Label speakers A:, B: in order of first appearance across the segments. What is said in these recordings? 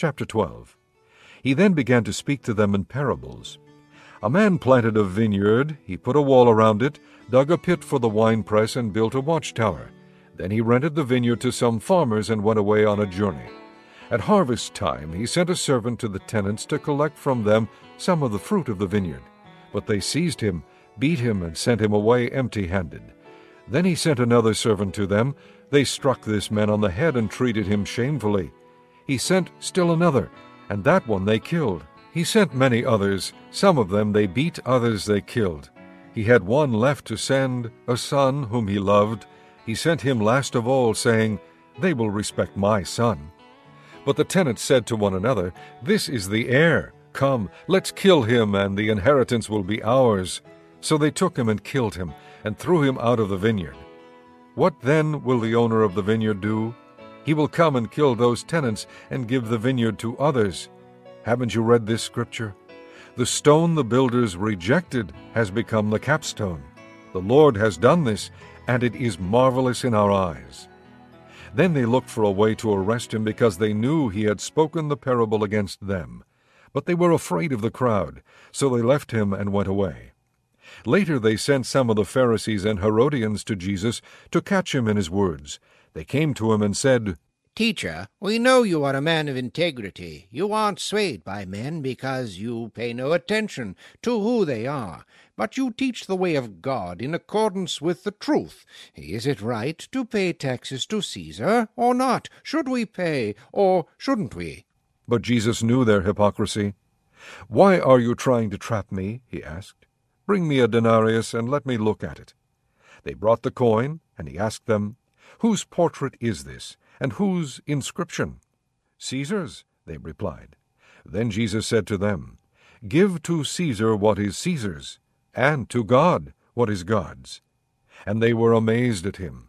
A: Chapter 12. He then began to speak to them in parables. A man planted a vineyard, he put a wall around it, dug a pit for the winepress, and built a watchtower. Then he rented the vineyard to some farmers and went away on a journey. At harvest time he sent a servant to the tenants to collect from them some of the fruit of the vineyard. But they seized him, beat him, and sent him away empty-handed. Then he sent another servant to them. They struck this man on the head and treated him shamefully. He sent still another, and that one they killed. He sent many others. Some of them they beat, others they killed. He had one left to send, a son whom he loved. He sent him last of all, saying, "They will respect my son." But the tenants said to one another, "This is the heir. Come, let's kill him, and the inheritance will be ours." So they took him and killed him, and threw him out of the vineyard. What then will the owner of the vineyard do? He will come and kill those tenants and give the vineyard to others. Haven't you read this scripture? The stone the builders rejected has become the capstone. The Lord has done this, and it is marvelous in our eyes. Then they looked for a way to arrest him, because they knew he had spoken the parable against them. But they were afraid of the crowd, so they left him and went away. Later they sent some of the Pharisees and Herodians to Jesus to catch him in his words. They came to him and said,
B: "Teacher, we know you are a man of integrity. You aren't swayed by men because you pay no attention to who they are, but you teach the way of God in accordance with the truth. Is it right to pay taxes to Caesar or not? Should we pay or shouldn't we?"
A: But Jesus knew their hypocrisy. "Why are you trying to trap me?" he asked. "Bring me a denarius and let me look at it." They brought the coin, and he asked them, "Whose portrait is this, and whose inscription?" "Caesar's," they replied. Then Jesus said to them, "Give to Caesar what is Caesar's, and to God what is God's." And they were amazed at him.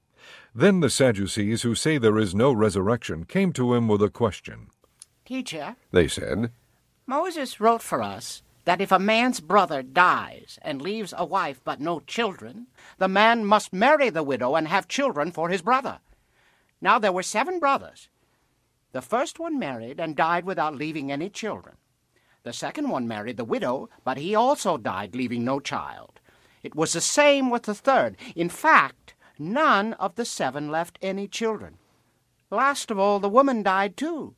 A: Then the Sadducees, who say there is no resurrection, came to him with a question.
C: "Teacher,"
A: they said,
C: "Moses wrote for us that if a man's brother dies and leaves a wife but no children, the man must marry the widow and have children for his brother. Now there were 7 brothers. The first one married and died without leaving any children. The second one married the widow, but he also died, leaving no child. It was the same with the third. In fact, none of the 7 left any children. Last of all, the woman died too.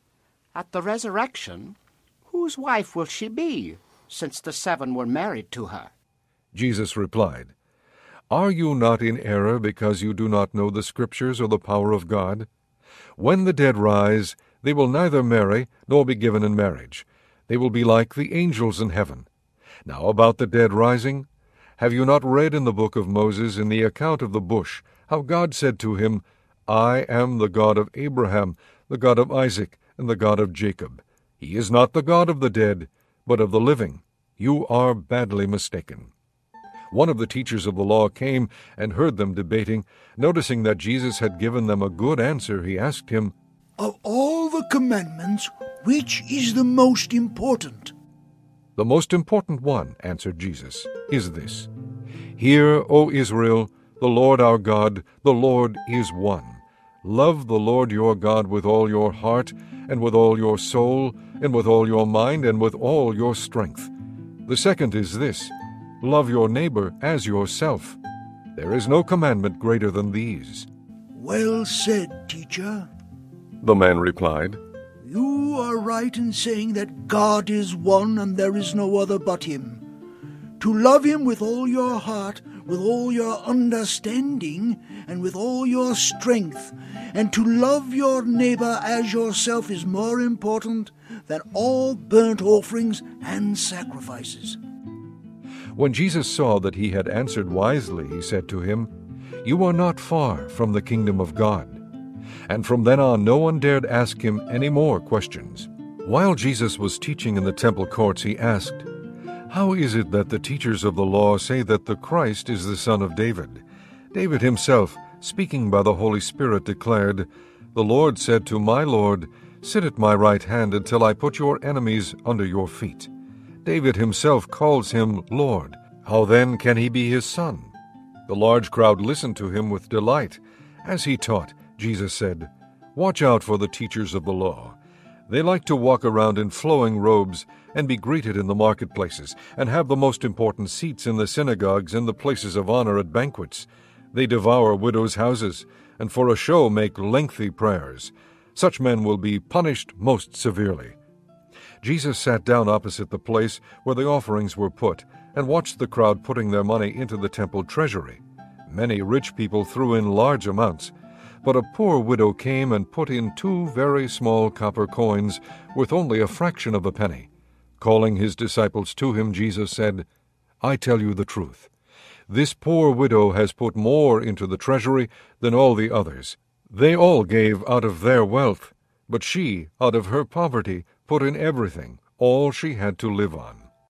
C: At the resurrection, whose wife will she be, since the 7 were married to her?"
A: Jesus replied, "Are you not in error because you do not know the Scriptures or the power of God? When the dead rise, they will neither marry nor be given in marriage. They will be like the angels in heaven. Now about the dead rising, have you not read in the book of Moses, in the account of the bush, how God said to him, 'I am the God of Abraham, the God of Isaac, and the God of Jacob'? He is not the God of the dead, but of the living. You are badly mistaken." One of the teachers of the law came and heard them debating. Noticing that Jesus had given them a good answer, he asked him,
D: "Of all the commandments, which is the most important?"
A: "The most important one," answered Jesus, "is this: Hear, O Israel, the Lord our God, the Lord is one. Love the Lord your God with all your heart, and with all your soul, and with all your mind, and with all your strength. The second is this: Love your neighbor as yourself. There is no commandment greater than these."
D: "Well said, teacher."
A: The man replied,
D: "You are right in saying that God is one and there is no other but him. To love him with all your heart, with all your understanding, and with all your strength, and to love your neighbor as yourself is more important than all burnt offerings and sacrifices."
A: When Jesus saw that he had answered wisely, he said to him, "You are not far from the kingdom of God." And from then on no one dared ask him any more questions. While Jesus was teaching in the temple courts, he asked, "How is it that the teachers of the law say that the Christ is the son of David? David himself, speaking by the Holy Spirit, declared, 'The Lord said to my Lord, Sit at my right hand until I put your enemies under your feet.' David himself calls him Lord. How then can he be his son?" The large crowd listened to him with delight. As he taught, Jesus said, "Watch out for the teachers of the law. They like to walk around in flowing robes and be greeted in the marketplaces and have the most important seats in the synagogues and the places of honor at banquets. They devour widows' houses and for a show make lengthy prayers. Such men will be punished most severely. Jesus sat down opposite the place where the offerings were put and watched the crowd putting their money into the temple treasury. Many rich people threw in large amounts, but a poor widow came and put in 2 very small copper coins worth only a fraction of a penny. Calling his disciples to him, Jesus said, "I tell you the truth. This poor widow has put more into the treasury than all the others. They all gave out of their wealth, but she, out of her poverty, put in everything, all she had to live on."